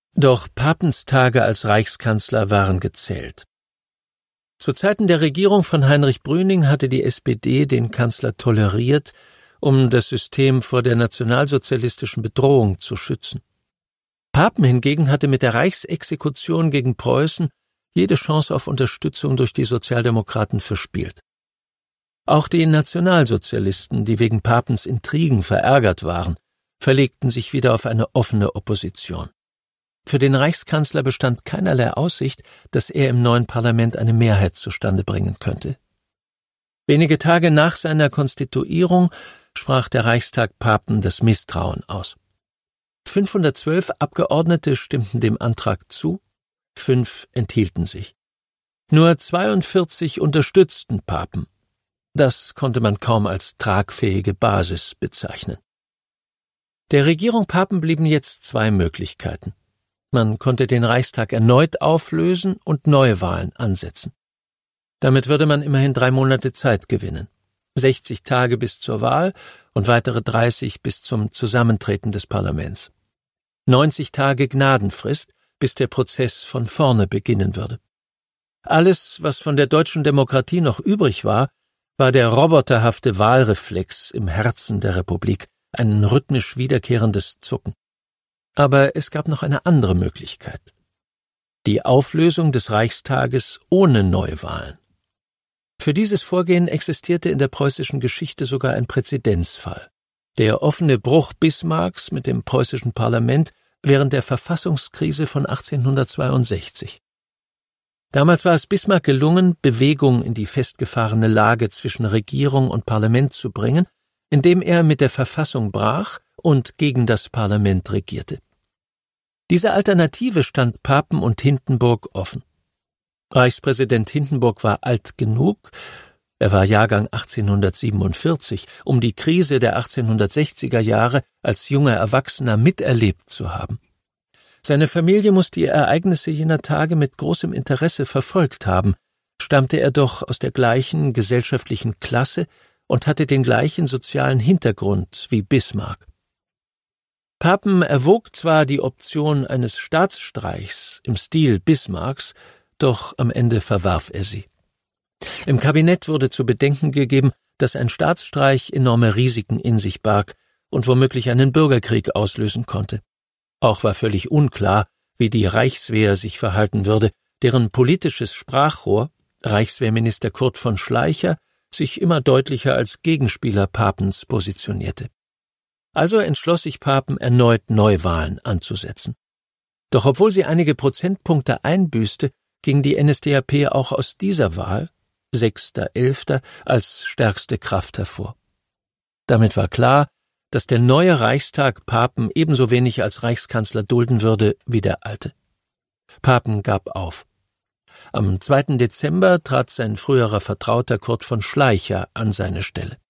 Doch Papens Tage als Reichskanzler waren gezählt. Zu Zeiten der Regierung von Heinrich Brüning hatte die SPD den Kanzler toleriert, um das System vor der nationalsozialistischen Bedrohung zu schützen. Papen hingegen hatte mit der Reichsexekution gegen Preußen jede Chance auf Unterstützung durch die Sozialdemokraten verspielt. Auch die Nationalsozialisten, die wegen Papens Intrigen verärgert waren, verlegten sich wieder auf eine offene Opposition. Für den Reichskanzler bestand keinerlei Aussicht, dass er im neuen Parlament eine Mehrheit zustande bringen könnte. Wenige Tage nach seiner Konstituierung sprach der Reichstag Papen das Misstrauen aus. 512 Abgeordnete stimmten dem Antrag zu, 5 enthielten sich. Nur 42 unterstützten Papen. Das konnte man kaum als tragfähige Basis bezeichnen. Der Regierung Papen blieben jetzt 2 Möglichkeiten. Man konnte den Reichstag erneut auflösen und Neuwahlen ansetzen. Damit würde man immerhin 3 Monate Zeit gewinnen. 60 Tage bis zur Wahl und weitere 30 bis zum Zusammentreten des Parlaments. 90 Tage Gnadenfrist, bis der Prozess von vorne beginnen würde. Alles, was von der deutschen Demokratie noch übrig war der roboterhafte Wahlreflex im Herzen der Republik, ein rhythmisch wiederkehrendes Zucken. Aber es gab noch eine andere Möglichkeit. Die Auflösung des Reichstages ohne Neuwahlen. Für dieses Vorgehen existierte in der preußischen Geschichte sogar ein Präzedenzfall. Der offene Bruch Bismarcks mit dem preußischen Parlament während der Verfassungskrise von 1862. Damals war es Bismarck gelungen, Bewegung in die festgefahrene Lage zwischen Regierung und Parlament zu bringen, indem er mit der Verfassung brach und gegen das Parlament regierte. Diese Alternative stand Papen und Hindenburg offen. Reichspräsident Hindenburg war alt genug, er war Jahrgang 1847, um die Krise der 1860er Jahre als junger Erwachsener miterlebt zu haben. Seine Familie muss die Ereignisse jener Tage mit großem Interesse verfolgt haben, stammte er doch aus der gleichen gesellschaftlichen Klasse und hatte den gleichen sozialen Hintergrund wie Bismarck. Papen erwog zwar die Option eines Staatsstreichs im Stil Bismarcks, doch am Ende verwarf er sie. Im Kabinett wurde zu bedenken gegeben, dass ein Staatsstreich enorme Risiken in sich barg und womöglich einen Bürgerkrieg auslösen konnte. Auch war völlig unklar, wie die Reichswehr sich verhalten würde, deren politisches Sprachrohr, Reichswehrminister Kurt von Schleicher, sich immer deutlicher als Gegenspieler Papens positionierte. Also entschloss sich Papen, erneut Neuwahlen anzusetzen. Doch obwohl sie einige Prozentpunkte einbüßte, ging die NSDAP auch aus dieser Wahl, 6.11., als stärkste Kraft hervor. Damit war klar, dass der neue Reichstag Papen ebenso wenig als Reichskanzler dulden würde wie der alte. Papen gab auf. Am 2. Dezember trat sein früherer Vertrauter Kurt von Schleicher an seine Stelle.